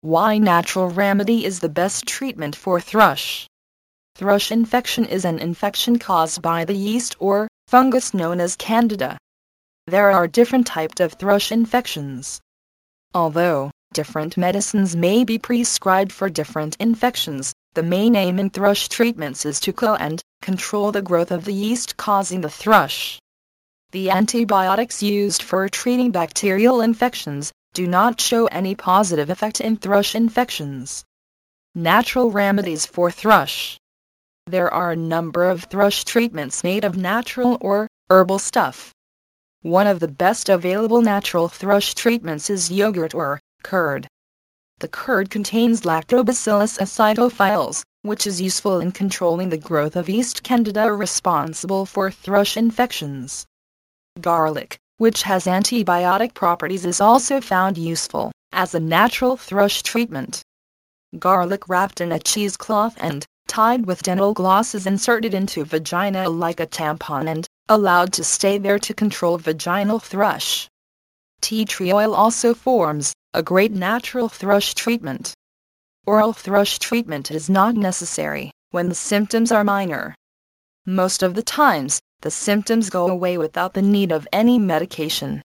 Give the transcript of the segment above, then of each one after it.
Why natural remedy is the best treatment for thrush. Thrush infection is an infection caused by the yeast or fungus known as Candida. There are different types of thrush infections. Although different medicines may be prescribed for different infections, the main aim in thrush treatments is to kill and control the growth of the yeast causing the thrush. The antibiotics used for treating bacterial infections do not show any positive effect in thrush infections. Natural remedies for thrush. There are a number of thrush treatments made of natural or herbal stuff. One of the best available natural thrush treatments is yogurt or curd. The curd contains Lactobacillus acidophilus, which is useful in controlling the growth of yeast Candida responsible for thrush infections. Garlic, which has antibiotic properties, is also found useful as a natural thrush treatment. Garlic wrapped in a cheesecloth and tied with dental floss is inserted into vagina like a tampon and allowed to stay there to control vaginal thrush. Tea tree oil also forms a great natural thrush treatment. Oral thrush treatment is not necessary when the symptoms are minor. Most of the times, the symptoms go away without the need of any medication.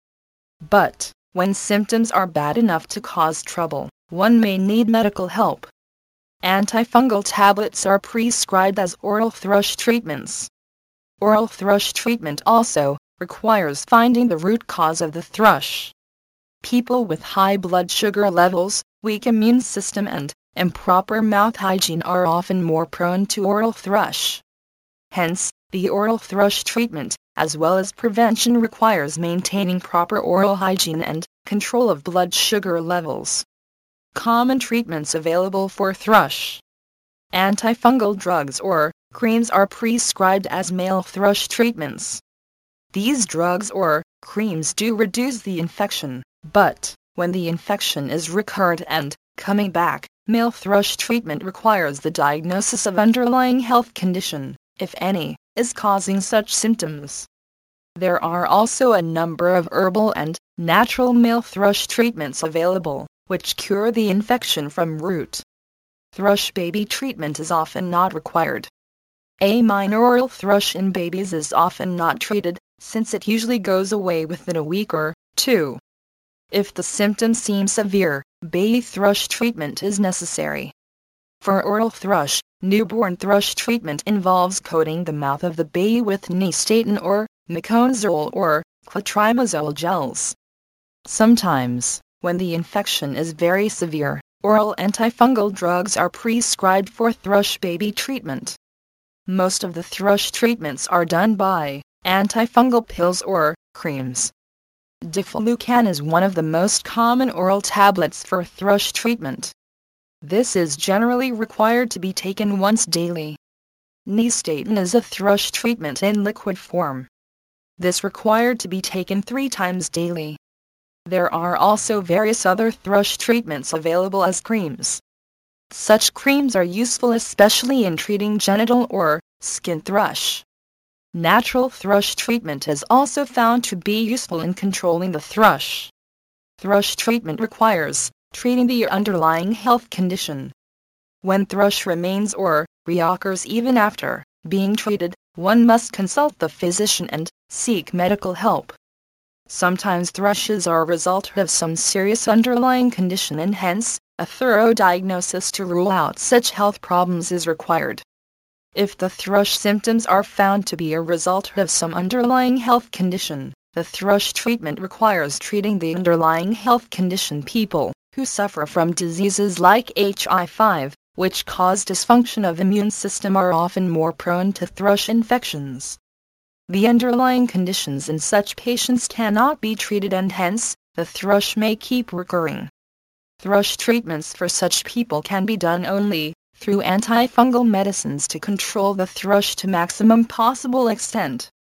But when symptoms are bad enough to cause trouble, one may need medical help. Antifungal tablets are prescribed as oral thrush treatments. Oral thrush treatment also requires finding the root cause of the thrush. People with high blood sugar levels, weak immune system and improper mouth hygiene are often more prone to oral thrush. Hence, the oral thrush treatment, as well as prevention, requires maintaining proper oral hygiene and control of blood sugar levels. Common treatments available for thrush. Antifungal drugs or creams are prescribed as male thrush treatments. These drugs or creams do reduce the infection, but when the infection is recurrent and coming back, male thrush treatment requires the diagnosis of underlying health condition, if any, is causing such symptoms. There are also a number of herbal and natural male thrush treatments available, which cure the infection from root. Thrush baby treatment is often not required. A minor oral thrush in babies is often not treated, since it usually goes away within a week or two. If the symptoms seem severe, baby thrush treatment is necessary. For oral thrush, newborn thrush treatment involves coating the mouth of the baby with nystatin or miconazole or clotrimazole gels. Sometimes, when the infection is very severe, oral antifungal drugs are prescribed for thrush baby treatment. Most of the thrush treatments are done by antifungal pills or creams. Diflucan is one of the most common oral tablets for thrush treatment. This is generally required to be taken once daily. Nystatin is a thrush treatment in liquid form. This required to be taken 3 times daily. There are also various other thrush treatments available as creams. Such creams are useful especially in treating genital or skin thrush. Natural thrush treatment is also found to be useful in controlling the thrush. Thrush treatment requires treating the underlying health condition. When thrush remains or reoccurs even after being treated, one must consult the physician and seek medical help. Sometimes thrushes are a result of some serious underlying condition and hence, a thorough diagnosis to rule out such health problems is required. If the thrush symptoms are found to be a result of some underlying health condition, the thrush treatment requires treating the underlying health condition. People who suffer from diseases like HIV, which cause dysfunction of immune system, are often more prone to thrush infections. The underlying conditions in such patients cannot be treated and hence, the thrush may keep recurring. Thrush treatments for such people can be done only through antifungal medicines to control the thrush to maximum possible extent.